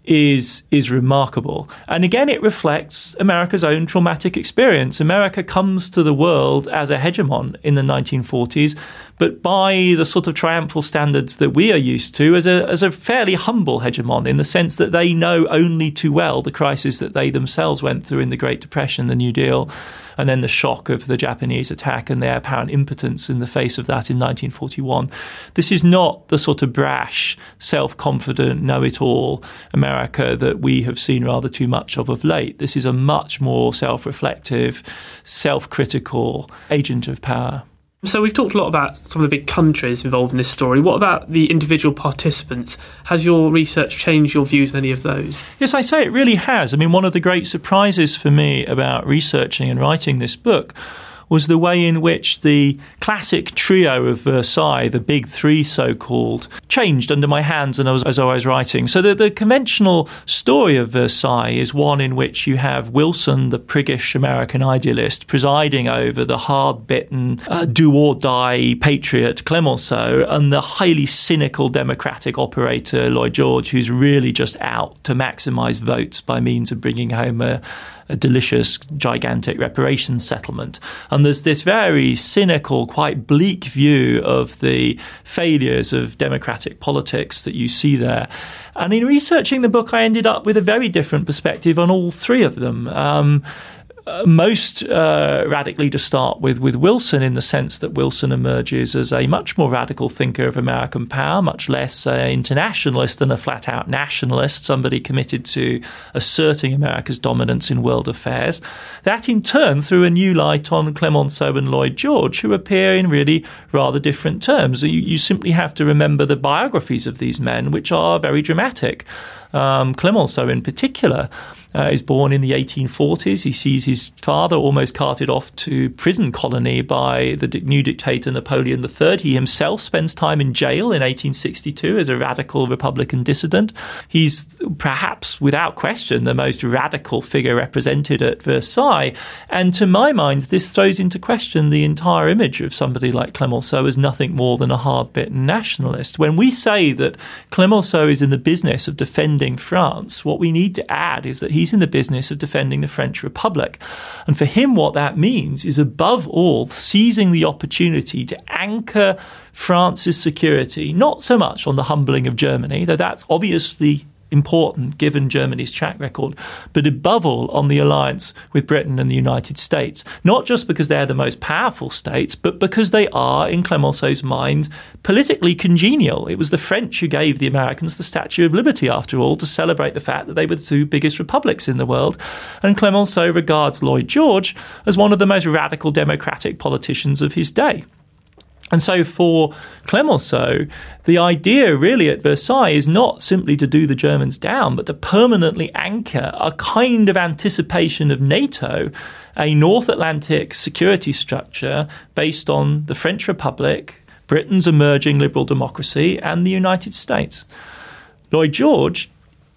is is remarkable. And again, it reflects America's own traumatic experience. America comes to the world as a hegemon in the nineteen forties, but by the sort of triumphal standards that we are used to, as a as a fairly humble hegemon, in the sense that they know only too well the crisis that they themselves went through in the Great Depression, the New Deal, and then the shock of the Japanese attack and their apparent impotence in the face of that in nineteen forty-one. This is not the sort of brash, self-confident, know-it-all America that we have seen rather too much of of late. This is a much more self-reflective, self-critical agent of power.
So we've talked a lot about some of the big countries involved in this story. What about the individual participants? Has your research changed your views on any of those?
Yes, I say it really has. I mean, one of the great surprises for me about researching and writing this book was the way in which the classic trio of Versailles, the big three so-called, changed under my hands and as, as I was writing. So the, the conventional story of Versailles is one in which you have Wilson, the priggish American idealist, presiding over the hard-bitten, uh, do-or-die patriot Clemenceau, and the highly cynical democratic operator Lloyd George, who's really just out to maximise votes by means of bringing home a a delicious, gigantic reparations settlement. And there's this very cynical, quite bleak view of the failures of democratic politics that you see there. And in researching the book, I ended up with a very different perspective on all three of them. Um, Uh, most uh, radically to start with, with Wilson, in the sense that Wilson emerges as a much more radical thinker of American power, much less uh, internationalist than a flat-out nationalist, somebody committed to asserting America's dominance in world affairs. That, in turn, threw a new light on Clemenceau and Lloyd George, who appear in really rather different terms. You, you simply have to remember the biographies of these men, which are very dramatic. Um, Clemenceau, in particular, Uh, is born in the eighteen forties. He sees his father almost carted off to prison colony by the new dictator Napoleon the Third. He himself spends time in jail in eighteen sixty-two as a radical Republican dissident. He's perhaps, without question, the most radical figure represented at Versailles. And to my mind, this throws into question the entire image of somebody like Clemenceau as nothing more than a hard-bitten nationalist. When we say that Clemenceau is in the business of defending France, what we need to add is that he He's in the business of defending the French Republic. And for him, what that means is, above all, seizing the opportunity to anchor France's security, not so much on the humbling of Germany, though that's obviously important given Germany's track record, but above all on the alliance with Britain and the United States, not just because they're the most powerful states, but because they are, in Clemenceau's mind, politically congenial. It was the French who gave the Americans the Statue of Liberty, after all, to celebrate the fact that they were the two biggest republics in the world. And Clemenceau regards Lloyd George as one of the most radical democratic politicians of his day. And so for Clemenceau, the idea really at Versailles is not simply to do the Germans down, but to permanently anchor a kind of anticipation of NATO, a North Atlantic security structure based on the French Republic, Britain's emerging liberal democracy, and the United States. Lloyd George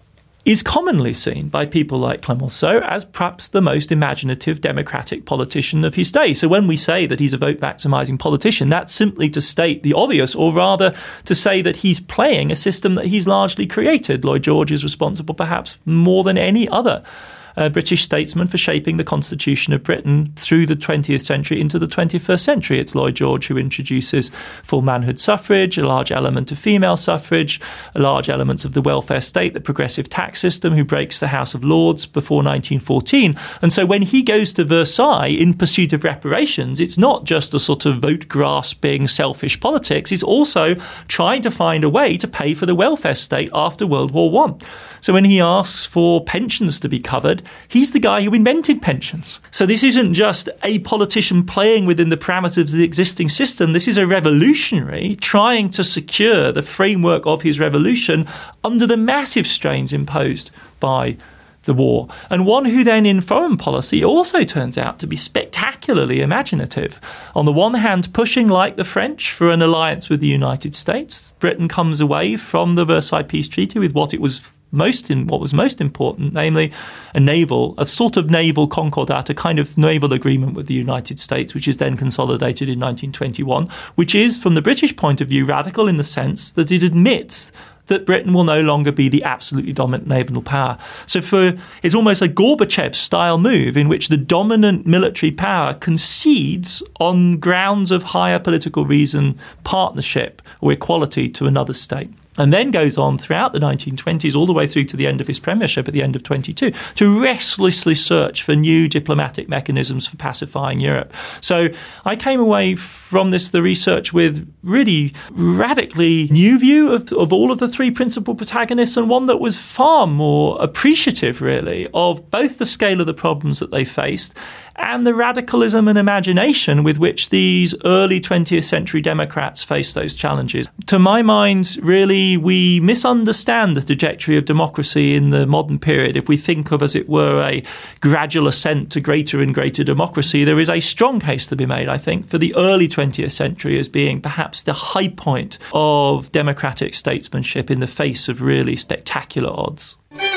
is commonly seen by people like Clemenceau as perhaps the most imaginative democratic politician of his day. So when we say that he's a vote-maximising politician, that's simply to state the obvious, or rather to say that he's playing a system that he's largely created. Lloyd George is responsible perhaps more than any other Uh, British statesman for shaping the Constitution of Britain through the twentieth century into the twenty-first century. It's Lloyd George who introduces full manhood suffrage, a large element of female suffrage, a large element of the welfare state, the progressive tax system, who breaks the House of Lords before nineteen fourteen. And so when he goes to Versailles in pursuit of reparations, it's not just a sort of vote-grasping, selfish politics. It's also trying to find a way to pay for the welfare state after World War One. So when he asks for pensions to be covered, he's the guy who invented pensions. So this isn't just a politician playing within the parameters of the existing system. This is a revolutionary trying to secure the framework of his revolution under the massive strains imposed by the war. And one who then in foreign policy also turns out to be spectacularly imaginative. On the one hand, pushing, like the French, for an alliance with the United States. Britain comes away from the Versailles Peace Treaty with what it was most in what was most important, namely a naval, a sort of naval concordat, a kind of naval agreement with the United States, which is then consolidated in nineteen twenty-one, which is, from the British point of view, radical in the sense that it admits that Britain will no longer be the absolutely dominant naval power. So for it's almost a Gorbachev-style move in which the dominant military power concedes on grounds of higher political reason, partnership or equality to another state. And then goes on throughout the nineteen twenties, all the way through to the end of his premiership at the end of twenty-two, to restlessly search for new diplomatic mechanisms for pacifying Europe. So I came away from this, the research, with really radically new view of, of all of the three principal protagonists, and one that was far more appreciative, really, of both the scale of the problems that they faced and the radicalism and imagination with which these early twentieth century Democrats faced those challenges. To my mind, really, we misunderstand the trajectory of democracy in the modern period if we think of, as it were, a gradual ascent to greater and greater democracy. There is a strong case to be made, I think, for the early twentieth century as being perhaps the high point of democratic statesmanship in the face of really spectacular odds.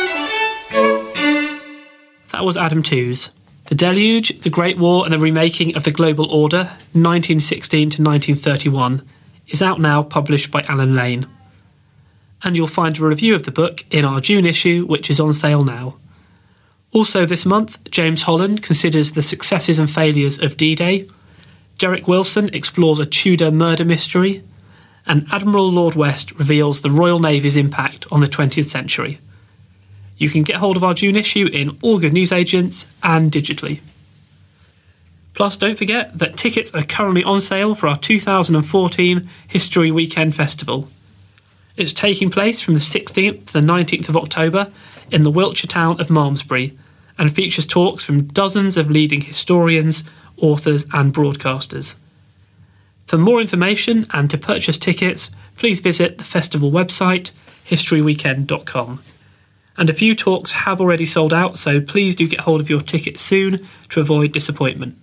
That was Adam Tooze. The Deluge, the Great War and the Remaking of the Global Order, nineteen sixteen to nineteen thirty-one, is out now, published by Alan Lane. And you'll find a review of the book in our June issue, which is on sale now. Also this month, James Holland considers the successes and failures of D-Day, Derek Wilson explores a Tudor murder mystery, and Admiral Lord West reveals the Royal Navy's impact on the twentieth century. You can get hold of our June issue in all good newsagents and digitally. Plus, don't forget that tickets are currently on sale for our two thousand fourteen History Weekend Festival. It's taking place from the sixteenth to the nineteenth of October in the Wiltshire town of Malmesbury, and features talks from dozens of leading historians, authors and broadcasters. For more information and to purchase tickets, please visit the festival website, history weekend dot com. And a few talks have already sold out, so please do get hold of your tickets soon to avoid disappointment.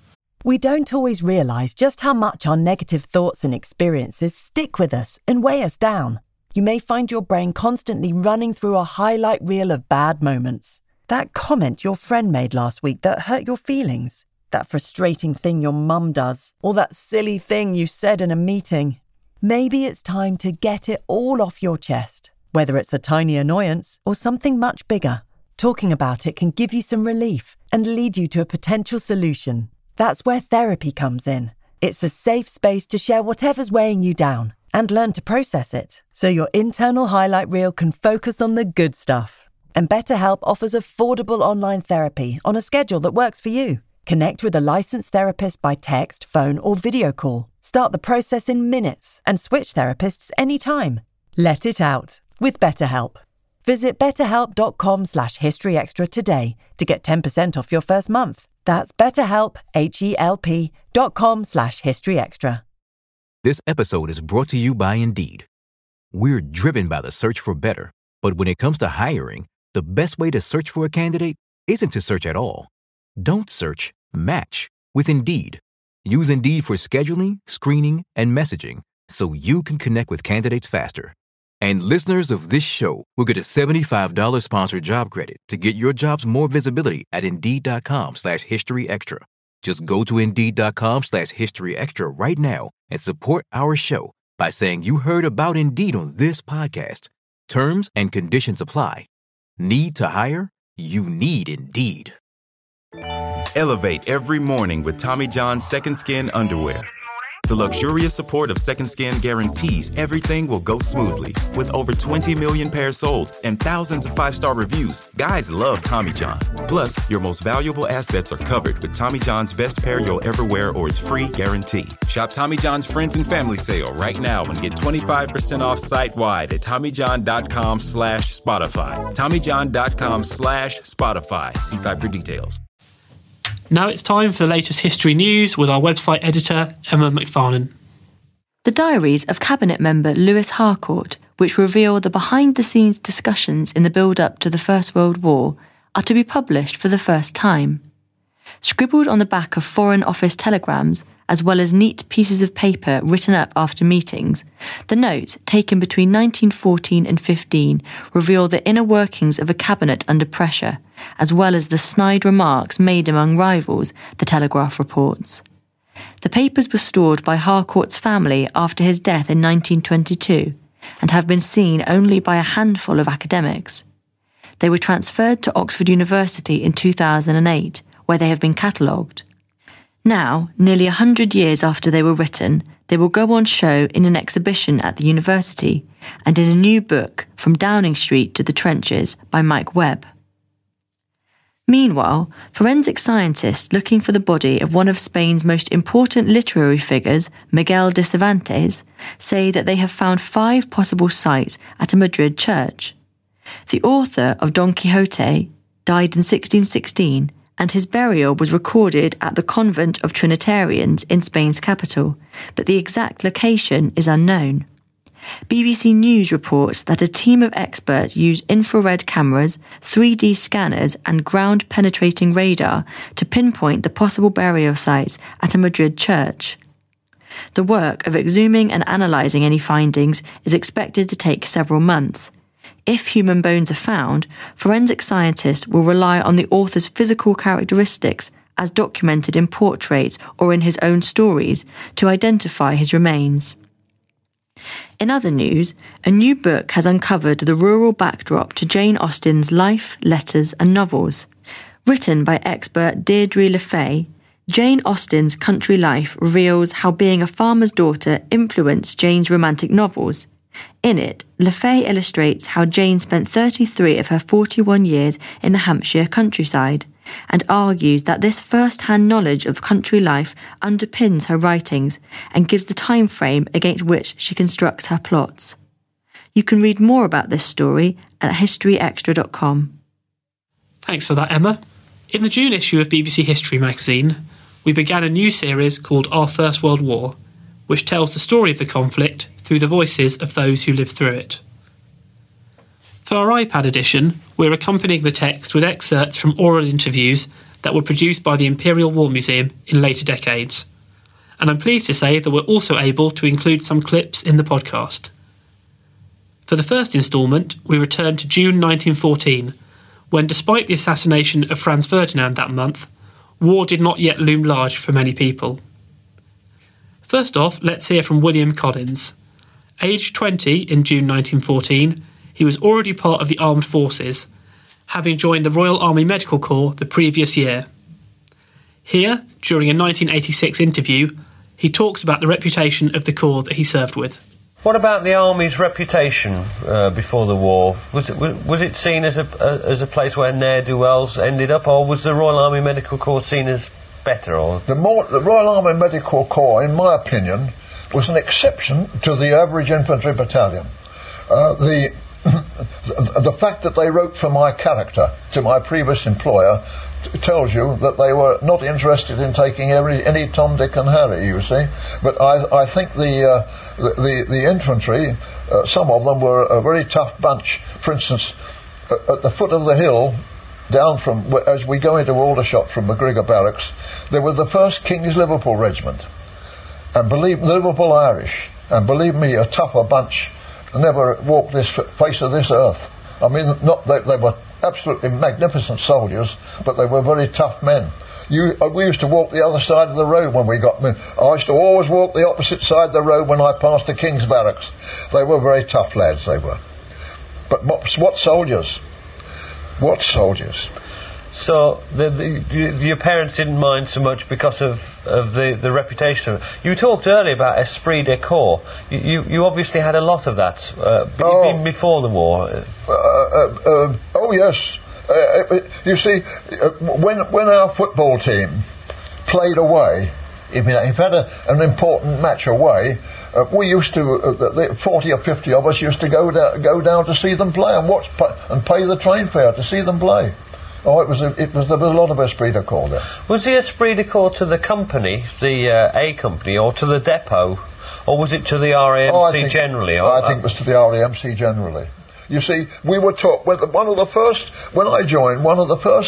We don't always realise just how much our negative thoughts and experiences stick with us and weigh us down. You may find your brain constantly running through a highlight reel of bad moments. That comment your friend made last week that hurt your feelings. That frustrating thing your mum does. Or that silly thing you said in a meeting. Maybe it's time to get it all off your chest. Whether it's a tiny annoyance or something much bigger, talking about it can give you some relief and lead you to a potential solution. That's where therapy comes in. It's a safe space to share whatever's weighing you down and learn to process it, so your internal highlight reel can focus on the good stuff. And BetterHelp offers affordable online therapy on a schedule that works for you. Connect with a licensed therapist by text, phone or video call. Start the process in minutes and switch therapists anytime. Let it out with BetterHelp. Visit betterhelp.com slash historyextra today to get ten percent off your first month. That's betterhelp, H-E-L-P dot com slash historyextra.
This episode is brought to you by Indeed. We're driven by the search for better, but when it comes to hiring, the best way to search for a candidate isn't to search at all. Don't search, match with Indeed. Use Indeed for scheduling, screening, and messaging so you can connect with candidates faster. And listeners of this show will get a seventy-five dollars sponsored job credit to get your jobs more visibility at Indeed.com slash History Extra. Just go to Indeed.com slash History Extra right now and support our show by saying you heard about Indeed on this podcast. Terms and conditions apply. Need to hire? You need Indeed.
Elevate every morning with Tommy John's Second Skin underwear. The luxurious support of Second Skin guarantees everything will go smoothly. With over twenty million pairs sold and thousands of five-star reviews, guys love Tommy John. Plus, your most valuable assets are covered with Tommy John's best pair you'll ever wear or its free guarantee. Shop Tommy John's Friends and Family Sale right now and get twenty-five percent off site-wide at TommyJohn.com slash Spotify. TommyJohn.com slash Spotify. See site for details.
Now it's time for the latest history news with our website editor, Emma McFarlane.
The diaries of Cabinet member Lewis Harcourt, which reveal the behind-the-scenes discussions in the build-up to the First World War, are to be published for the first time. Scribbled on the back of Foreign Office telegrams, as well as neat pieces of paper written up after meetings, the notes, taken between nineteen fourteen and fifteen, reveal the inner workings of a cabinet under pressure, as well as the snide remarks made among rivals, the Telegraph reports. The papers were stored by Harcourt's family after his death in nineteen twenty-two, and have been seen only by a handful of academics. They were transferred to Oxford University in two thousand eight, where they have been catalogued. Now, nearly a hundred years after they were written, they will go on show in an exhibition at the university and in a new book, From Downing Street to the Trenches, by Mike Webb. Meanwhile, forensic scientists looking for the body of one of Spain's most important literary figures, Miguel de Cervantes, say that they have found five possible sites at a Madrid church. The author of Don Quixote died in sixteen sixteen, and his burial was recorded at the Convent of Trinitarians in Spain's capital, but the exact location is unknown. B B C News reports that a team of experts used infrared cameras, three D scanners and ground-penetrating radar to pinpoint the possible burial sites at a Madrid church. The work of exhuming and analysing any findings is expected to take several months. If human bones are found, forensic scientists will rely on the author's physical characteristics, as documented in portraits or in his own stories, to identify his remains. In other news, a new book has uncovered the rural backdrop to Jane Austen's life, letters and novels. Written by expert Deirdre LeFay, Jane Austen's country life reveals how being a farmer's daughter influenced Jane's romantic novels. In it, LeFay illustrates how Jane spent thirty-three of her forty-one years in the Hampshire countryside, and argues that this first-hand knowledge of country life underpins her writings and gives the time frame against which she constructs her plots. You can read more about this story at history extra dot com.
Thanks for that, Emma. In the June issue of B B C History magazine, we began a new series called Our First World War, which tells the story of the conflict through the voices of those who lived through it. For our iPad edition, we're accompanying the text with excerpts from oral interviews that were produced by the Imperial War Museum in later decades. And I'm pleased to say that we're also able to include some clips in the podcast. For the first instalment, we return to June nineteen fourteen, when despite the assassination of Franz Ferdinand that month, war did not yet loom large for many people. First off, let's hear from William Collins. Aged twenty in June nineteen fourteen, he was already part of the armed forces, having joined the Royal Army Medical Corps the previous year. Here, during a nineteen eighty-six interview, he talks about the reputation of the corps that he served with.
What about the Army's reputation uh, before the war? Was it, was it seen as a, uh, as a place where ne'er-do-wells ended up, or was the Royal Army Medical Corps seen as better? Or
the, more, the Royal Army Medical Corps, in my opinion, was an exception to the average infantry battalion. Uh, the the fact that they wrote for my character to my previous employer t- tells you that they were not interested in taking every, any Tom, Dick and Harry, you see. But I, I think the, uh, the, the the infantry, uh, some of them were a very tough bunch. For instance, at, at the foot of the hill, down from, as we go into Aldershot from McGregor Barracks, there were the first King's Liverpool Regiment, and believe Liverpool Irish, and believe me, a tougher bunch never walked this face of this earth. I mean, not they, they were absolutely magnificent soldiers, but they were very tough men. You, uh, we used to walk the other side of the road when we got men. I used to always walk the opposite side of the road when I passed the King's Barracks. They were very tough lads, they were. But what, what soldiers? What soldiers?
So the, the, your parents didn't mind so much because of, of the, the reputation. You talked earlier about esprit de corps. You, you, you obviously had a lot of that, uh, oh. even before the war.
Uh, uh, uh, oh yes. Uh, you see, uh, when when our football team played away, if we had a, an important match away, uh, we used to, uh, forty or fifty of us used to go down, go down to see them play and watch and pay the train fare to see them play. Oh, it was a, it was there was a lot of esprit de corps there.
Was the esprit de corps to the company, the uh, A company, or to the depot, or was it to the R A M C oh, think, generally? Or,
I think it was to the R A M C generally. You see, we were taught, one of the first, when I joined, one of the first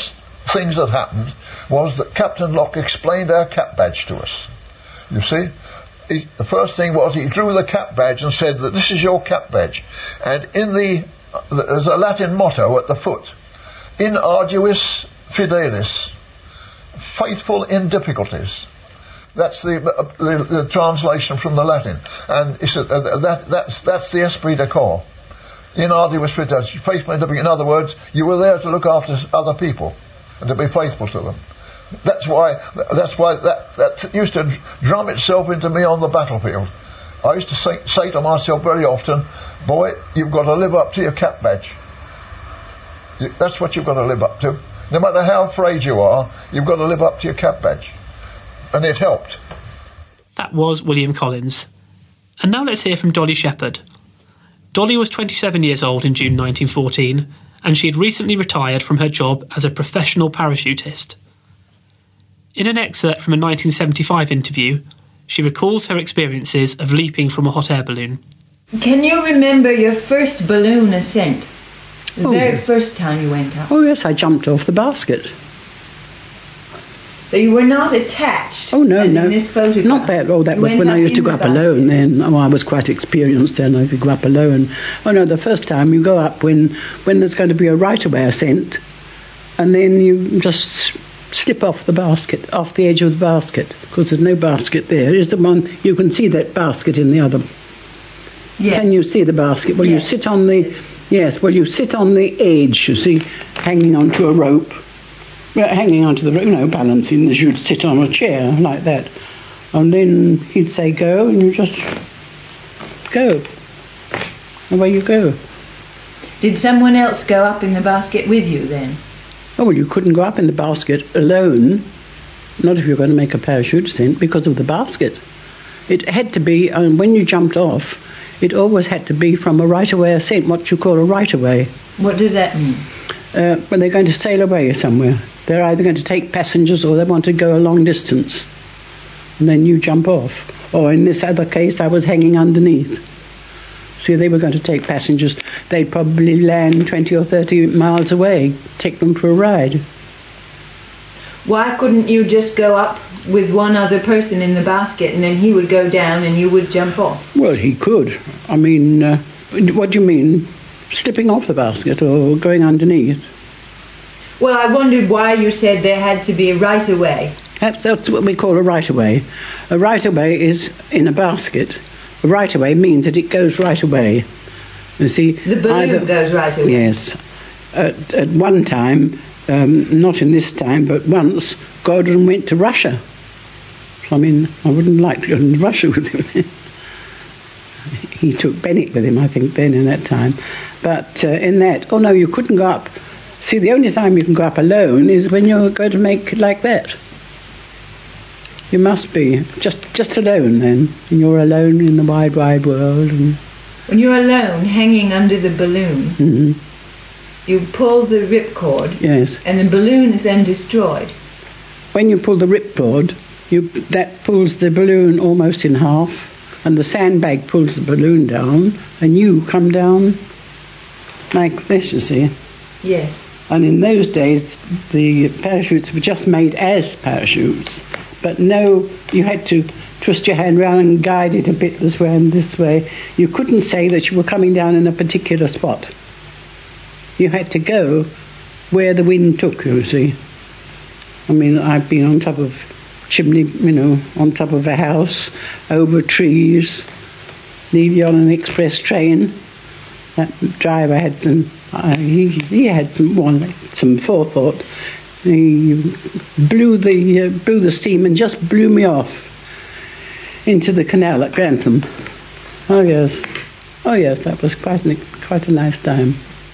things that happened was that Captain Locke explained our cap badge to us. You see? He, the first thing was he drew the cap badge and said that this is your cap badge. And in the, there's a Latin motto at the foot, in arduis fidelis, faithful in difficulties. That's the, the, the translation from the Latin. And he said, uh, that, that's, that's the esprit de corps. In arduis fidelis, faithful in difficulties. In other words, you were there to look after other people and to be faithful to them. That's why that's why that, that used to drum itself into me on the battlefield. I used to say, say to myself very often, boy, you've got to live up to your cap badge. You, that's what you've got to live up to. No matter how afraid you are, you've got to live up to your cap badge. And it helped.
That was William Collins. And now let's hear from Dolly Shepherd. Dolly was twenty-seven years old in June nineteen fourteen, and she had recently retired from her job as a professional parachutist. In an excerpt from a nineteen seventy-five interview, she recalls her experiences of leaping from a hot air balloon.
Can you remember your first balloon ascent? The
oh,
very
yeah.
first time you went up?
Oh, yes, I jumped off the basket.
So you were not attached?
Oh, no,
as
no.
in this photograph?
Not that. Oh, that
You
was
went
when I
up
used to
in
go
the
up
basket.
alone then. Oh, I was quite experienced then. I could go up alone. Oh, no, the first time you go up when, when there's going to be a right-of-way ascent, and then you just slip off the basket, off the edge of the basket, because there's no basket there. Is the one, you can see that basket in the other.
Yes.
Can you see the basket? Well,
Yes.
you sit on the, yes, well, you sit on the edge, you see, hanging onto a rope, well, hanging onto the, you know, balancing as you'd sit on a chair, like that. And then he'd say go, and you just go. Away you go.
Did someone else go up in the basket with you then?
Oh, well, you couldn't go up in the basket alone, not if you're going to make a parachute ascent, because of the basket. It had to be, um, when you jumped off, it always had to be from a right-of-way ascent, what you call a right-of-way.
What does that mean?
Uh, when they're going to sail away somewhere. They're either going to take passengers or they want to go a long distance. And then you jump off. Or in this other case, I was hanging underneath. So they were going to take passengers. They'd probably land twenty or thirty miles away, take them for a ride.
Why couldn't you just go up with one other person in the basket and then he would go down and you would jump off?
Well, he could. I mean, uh, what do you mean? Slipping off the basket or going underneath?
Well, I wondered why you said there had to be a right-of-way.
That's, that's what we call a right-of-way. A right-of-way is in a basket. A right-of-way means that it goes right away. You see,
The balloon
either,
goes right away.
Yes. At, at one time, um, not in this time, but once, Gordon went to Russia. So, I mean, I wouldn't like to go to Russia with him. He took Bennett with him, I think, then in that time. But uh, in that, oh no, you couldn't go up. See, the only time you can go up alone is when you're going to make it like that. You must be just just alone then. And you're alone in the wide, wide world. And
when you're alone, hanging under the balloon,
mm-hmm.
you pull the ripcord.
Yes.
And the balloon is then destroyed.
When you pull the ripcord, you that pulls the balloon almost in half, and the sandbag pulls the balloon down, and you come down like this, you see.
Yes.
And in those days, the parachutes were just made as parachutes. But no, you had to twist your hand round and guide it a bit this way and this way. You couldn't say that you were coming down in a particular spot. You had to go where the wind took you, you see. I mean, I've been on top of chimney, you know, on top of a house, over trees, nearly on an express train. That driver had some, uh, he, he had some one, some forethought. He blew the uh, blew the steam and just blew me off into the canal at Grantham. Oh yes, oh yes, that was quite an, quite a nice time.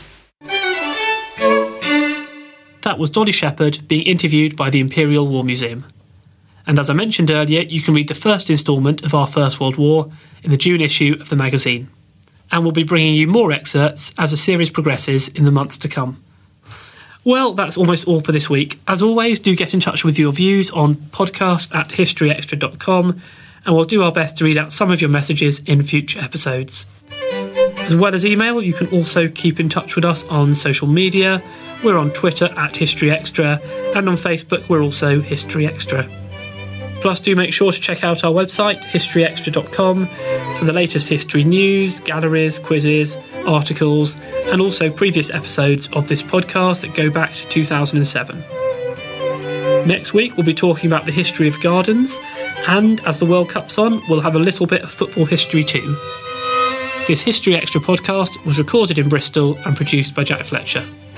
That was Dolly Shepherd being interviewed by the Imperial War Museum. And as I mentioned earlier, you can read the first instalment of Our First World War in the June issue of the magazine. And we'll be bringing you more excerpts as the series progresses in the months to come. Well, that's almost all for this week. As always, do get in touch with your views on podcast at history extra dot com, and we'll do our best to read out some of your messages in future episodes. As well as email, you can also keep in touch with us on social media. We're on Twitter at History Extra, and on Facebook we're also History Extra. Plus, do make sure to check out our website, history extra dot com, for the latest history news, galleries, quizzes, articles, and also previous episodes of this podcast that go back to two thousand seven. Next week, we'll be talking about the history of gardens, and as the World Cup's on, we'll have a little bit of football history too. This History Extra podcast was recorded in Bristol and produced by Jack Fletcher.